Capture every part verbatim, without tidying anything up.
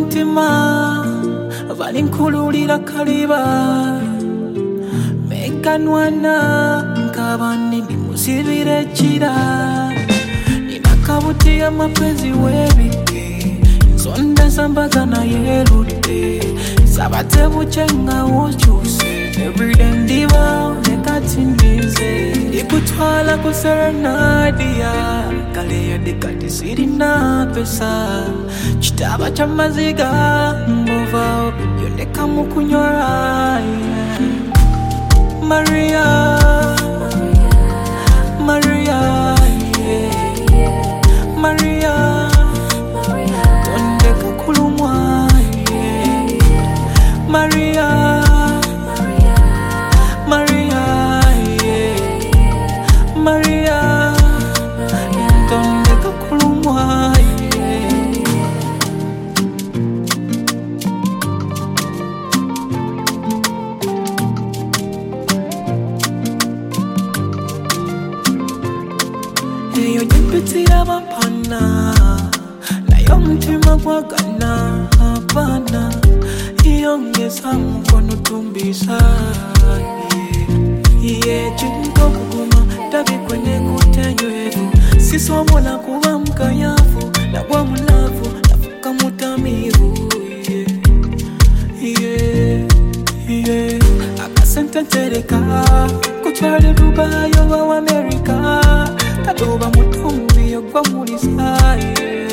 muntima valinkululira kaliba mekanwana nkabani nimusibire chira ninakabuti ya mapenzi webike nsonda sambaza na yelude sabate buchenga wochuse everyday ndiba nekatinize ikutwala kuserenadia kale ya dekati siri na pesa chitaba cha maziga ngova yondeka mukunyora Maria Maria yeah. Maria yondeka kulumwa yeah. Maria Maria yeah. Maria yondeka kulumwa Eyo jipitira bampana nayo mtima gwagana hapana iyongeza mkono tumbisa iye chinko kuguma tabi kwenye kutenywevu sisomo la kuwa mkayafu na kwa mlavu nafuka mutamivu iye iye akasenta tereka kuchwale Dubai wa Amerika Kadoba mutumbi yogwa mulisaye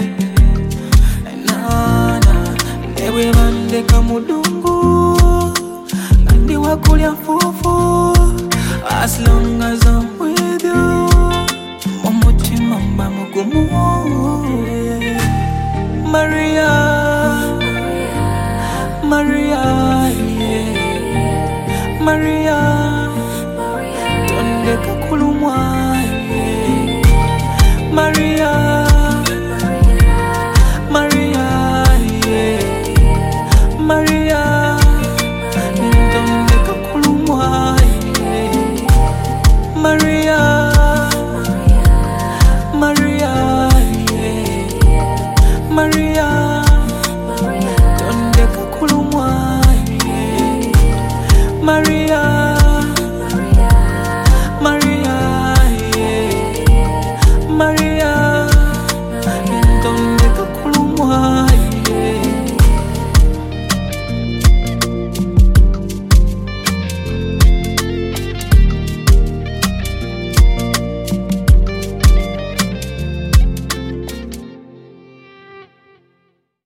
Nana Newe mandeka mudungu Ngandi wakulia fufu As long as I'm with you Momochi mamba mugumu Maria Maria yeah. Maria Tondeka kulumwa Maria, Maria, yeah. Maria, ndondeka kulumwa yeah. Maria, Maria, yeah. Maria, ndondeka kulumwa yeah. Maria